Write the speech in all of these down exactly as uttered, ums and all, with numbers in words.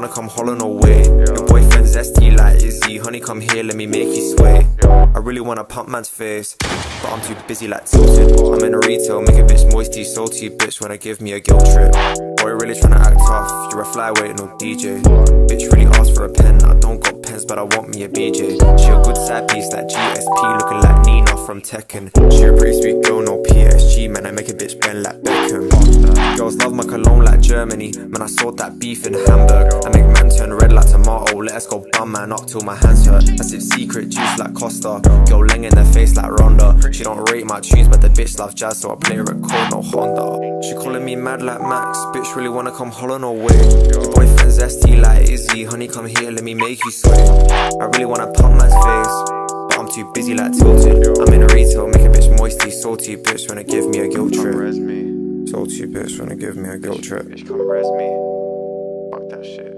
wanna come holler, no way. Your boyfriend's zesty like Izzy. Honey, come here, let me make you sway. I really wanna pump man's face, but I'm too busy like tilted. I'm in a retail, make a bitch moisty, salty. Bitch wanna give me a guilt trip. Boy, really tryna act tough. You're a flyweight, no D J. Bitch really asked for a pen. I don't got pens, but I want me a B J. She a good side piece like G S P, looking like Nina from Tekken. She a pretty sweet girl, no P S G. Man, I make a bitch bend like Beckham. Girls love my cologne like Germany. Man, I saw that beef in Hamburg. I make man turn red like tomato. Let us go bum man up till my hands hurt. I sip secret juice like Costa. Girl leng in the face like Ronda. She don't rate my tunes, but the bitch love jazz, so I play her a code, no Honda. She calling me mad like Max. Bitch really wanna come holler, no way. Your boyfriend's zesty like Izzy. Honey, come here, let me make you sway. I really wanna pump man's face, but I'm too busy like tilted. I'm in a retail, make a bitch moisty, salty. Bitch wanna give me a guilt trip. Salty bitch wanna give me a guilt trip. Bitch come res me. Fuck that shit.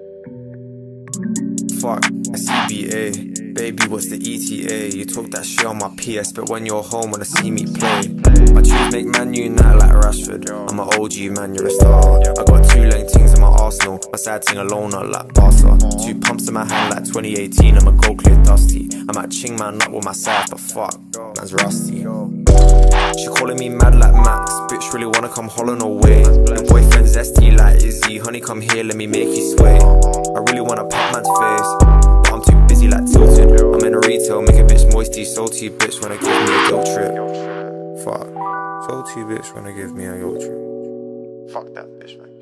Fuck, a C B A. Baby, what's the E T A? You talk that shit on my P S, but when you're home, wanna see me play. My tunes make man unite like Rashford. I'm an O G man, you're a star. I got two lane things in my arsenal. My side ting alone, not like Barca. Two pumps in my hand like twenty eighteen. I'ma go clear dusty. I might ching man up with my side, but fuck, man's rusty. She calling me mad like Max. Bitch really wanna come holler, no way. Your boyfriend's zesty like Izzy. Honey, come here, let me make you sway. I really wanna pop man's face, but I'm too busy like tilted. I'm in a retail, make a bitch moisty, salty. Bitch wanna give me a guilt trip. Fuck, salty bitch wanna give me a guilt trip. Fuck that bitch, man.